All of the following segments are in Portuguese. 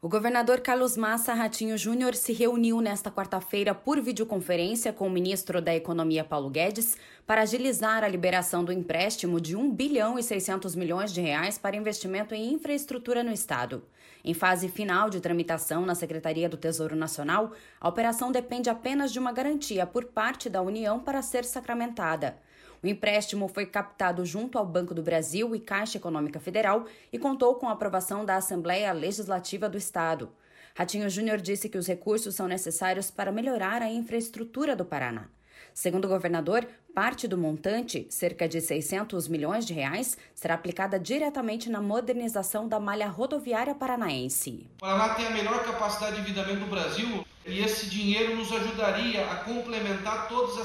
O governador Carlos Massa Ratinho Júnior se reuniu nesta quarta-feira por videoconferência com o ministro da Economia Paulo Guedes para agilizar a liberação do empréstimo de 1 bilhão e 600 milhões de reais para investimento em infraestrutura no estado. Em fase final de tramitação na Secretaria do Tesouro Nacional, a operação depende apenas de uma garantia por parte da União para ser sacramentada. O empréstimo foi captado junto ao Banco do Brasil e Caixa Econômica Federal e contou com a aprovação da Assembleia Legislativa do Estado. Ratinho Júnior disse que os recursos são necessários para melhorar a infraestrutura do Paraná. Segundo o governador, parte do montante, cerca de 600 milhões de reais, será aplicada diretamente na modernização da malha rodoviária paranaense. O Paraná tem a melhor capacidade de endividamento do Brasil e esse dinheiro nos ajudaria a complementar todas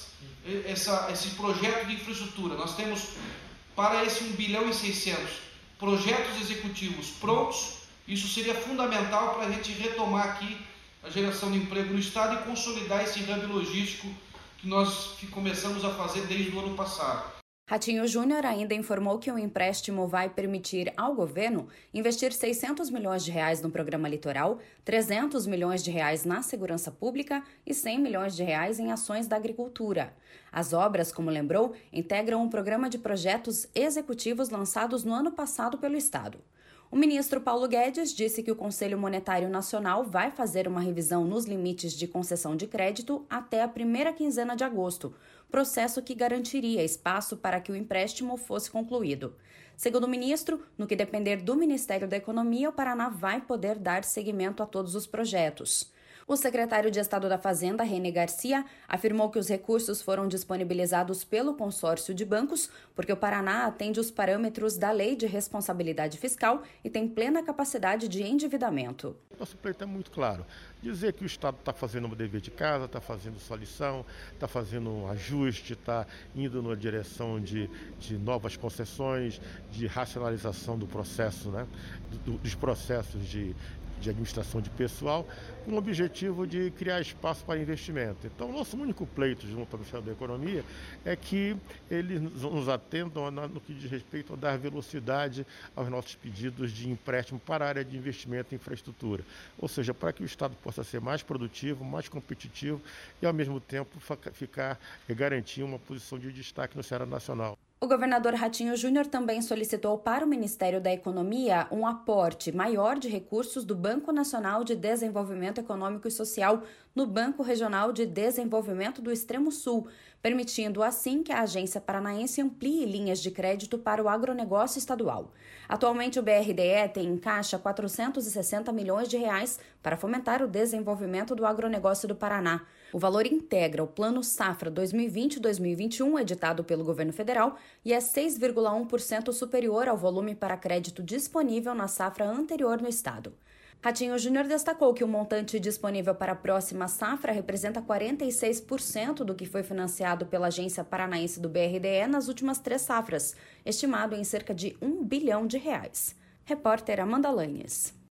esse projeto de infraestrutura. Nós temos para esse 1 bilhão e 600 projetos executivos prontos. Isso seria fundamental para a gente retomar aqui a geração de emprego no estado e consolidar esse hub logístico que nós começamos a fazer desde o ano passado. Ratinho Júnior ainda informou que o empréstimo vai permitir ao governo investir 600 milhões de reais no programa litoral, 300 milhões de reais na segurança pública e 100 milhões de reais em ações da agricultura. As obras, como lembrou, integram um programa de projetos executivos lançados no ano passado pelo estado. O ministro Paulo Guedes disse que o Conselho Monetário Nacional vai fazer uma revisão nos limites de concessão de crédito até a primeira quinzena de agosto, processo que garantiria espaço para que o empréstimo fosse concluído. Segundo o ministro, no que depender do Ministério da Economia, o Paraná vai poder dar seguimento a todos os projetos. O secretário de Estado da Fazenda, René Garcia, afirmou que os recursos foram disponibilizados pelo consórcio de bancos porque o Paraná atende os parâmetros da Lei de Responsabilidade Fiscal e tem plena capacidade de endividamento. Nosso pleito é muito claro. Dizer que o Estado está fazendo o dever de casa, está fazendo sua lição, está fazendo um ajuste, está indo na direção de novas concessões, de racionalização do processo, dos processos de administração de pessoal, com o objetivo de criar espaço para investimento. Então, nosso único pleito junto ao Ministério da Economia é que eles nos atendam no que diz respeito a dar velocidade aos nossos pedidos de empréstimo para a área de investimento em infraestrutura. Ou seja, para que o Estado possa ser mais produtivo, mais competitivo e, ao mesmo tempo, garantir uma posição de destaque no cenário nacional. O governador Ratinho Júnior também solicitou para o Ministério da Economia um aporte maior de recursos do Banco Nacional de Desenvolvimento Econômico e Social no Banco Regional de Desenvolvimento do Extremo Sul, permitindo assim que a agência paranaense amplie linhas de crédito para o agronegócio estadual. Atualmente, o BRDE tem em caixa 460 milhões de reais para fomentar o desenvolvimento do agronegócio do Paraná. O valor integra o Plano Safra 2020-2021, editado pelo governo federal, e é 6,1% superior ao volume para crédito disponível na safra anterior no estado. Ratinho Júnior destacou que o montante disponível para a próxima safra representa 46% do que foi financiado pela Agência Paranaense do BRDE nas últimas 3 safras, estimado em cerca de 1 bilhão de reais. Repórter Amanda Lanhes.